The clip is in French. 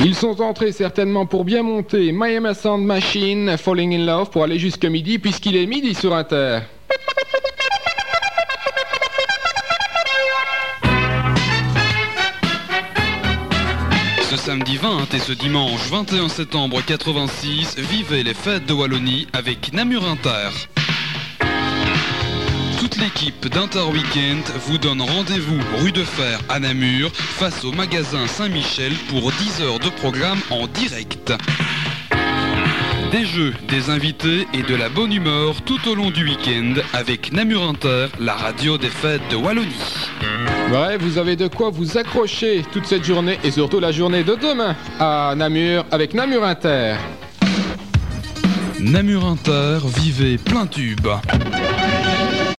Ils sont entrés certainement pour bien monter Miami Sound Machine, Falling in Love pour aller jusqu'à midi puisqu'il est midi sur Inter. Ce samedi 20 et ce dimanche 21 septembre 86, vivez les fêtes de Wallonie avec Namur Inter. Toute l'équipe d'Inter Weekend vous donne rendez-vous rue de Fer à Namur, face au magasin Saint-Michel pour 10 heures de programme en direct. Des jeux, des invités et de la bonne humeur tout au long du week-end avec Namur Inter, la radio des fêtes de Wallonie. Ouais, vous avez de quoi vous accrocher toute cette journée et surtout la journée de demain à Namur avec Namur Inter. Namur Inter, vivez plein tube.